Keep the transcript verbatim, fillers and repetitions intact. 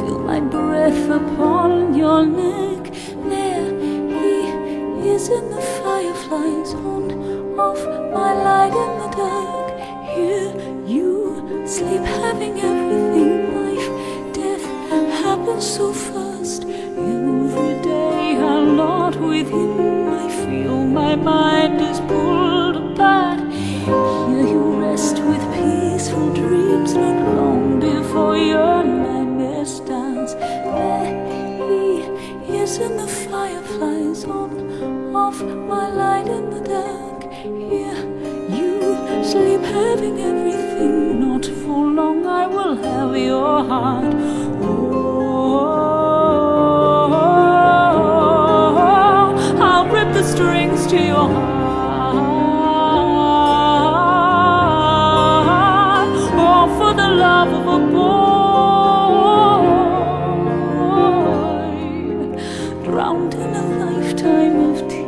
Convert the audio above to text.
feel my breath upon your neck. There he is in the fireflies, on off my light in the dark. Here you sleep, having everything. Life, death happens so fast. Every day I'm not with you. I feel my mind is pulled apart. Here you rest with peaceful dreams, not long before your nightmare starts. There he is in the fireflies, on off my light in the dark. Here you sleep, having everything. Not for long I will have your heart. Oh, I'll rip the strings to your heart. Oh, for the love of a boy, drowned in a lifetime of tears.